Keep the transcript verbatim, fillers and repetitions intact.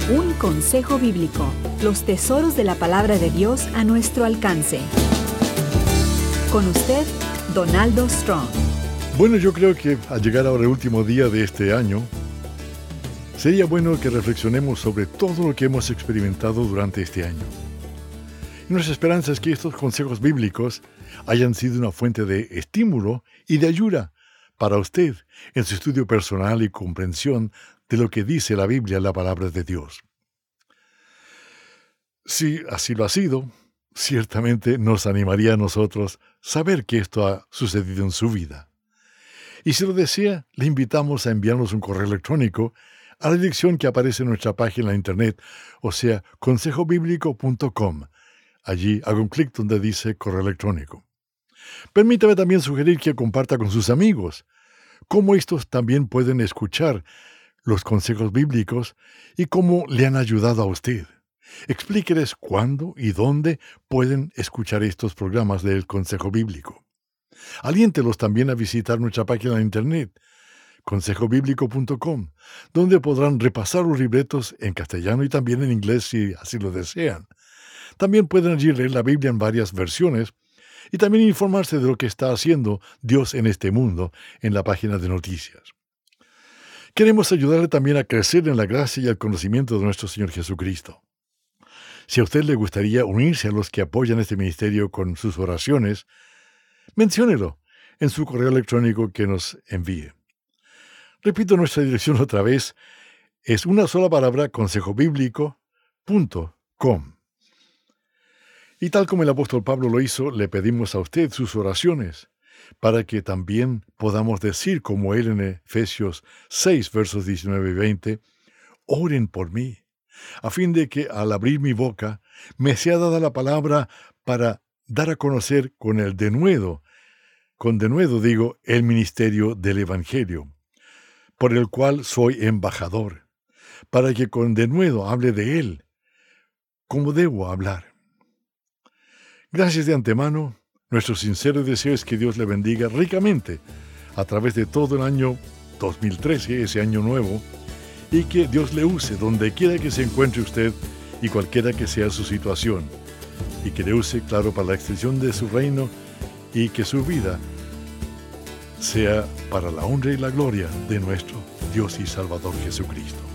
Un consejo bíblico, los tesoros de la palabra de Dios a nuestro alcance. Con usted, Donaldo Strong. Bueno, yo creo que al llegar ahora el último día de este año, sería bueno que reflexionemos sobre todo lo que hemos experimentado durante este año. Y nuestra esperanza es que estos consejos bíblicos hayan sido una fuente de estímulo y de ayuda para usted en su estudio personal y comprensión de lo que dice la Biblia, la palabra de Dios. Si así lo ha sido, ciertamente nos animaría a nosotros saber que esto ha sucedido en su vida. Y si lo desea, le invitamos a enviarnos un correo electrónico a la dirección que aparece en nuestra página de internet, o sea, consejo bíblico punto com. Allí haga un clic donde dice correo electrónico. Permítame también sugerir que comparta con sus amigos cómo estos también pueden escuchar los consejos bíblicos y cómo le han ayudado a usted. Explíqueles cuándo y dónde pueden escuchar estos programas del Consejo Bíblico. Aliéntelos también a visitar nuestra página de internet, consejo bíblico punto com, donde podrán repasar los libretos en castellano y también en inglés si así lo desean. También pueden allí leer la Biblia en varias versiones y también informarse de lo que está haciendo Dios en este mundo en la página de noticias. Queremos ayudarle también a crecer en la gracia y el conocimiento de nuestro Señor Jesucristo. Si a usted le gustaría unirse a los que apoyan este ministerio con sus oraciones, menciónelo en su correo electrónico que nos envíe. Repito nuestra dirección otra vez, es una sola palabra, consejo bíblico punto com. Y tal como el apóstol Pablo lo hizo, le pedimos a usted sus oraciones, para que también podamos decir como él en Efesios seis, versos diecinueve y veinte, oren por mí, a fin de que al abrir mi boca me sea dada la palabra para dar a conocer con el denuedo, con denuedo digo, el ministerio del Evangelio, por el cual soy embajador, para que con denuedo hable de él, como debo hablar. Gracias de antemano. Nuestro sincero deseo es que Dios le bendiga ricamente a través de todo el año dos mil trece, ese año nuevo, y que Dios le use donde quiera que se encuentre usted y cualquiera que sea su situación, y que le use, claro, para la extensión de su reino y que su vida sea para la honra y la gloria de nuestro Dios y Salvador Jesucristo.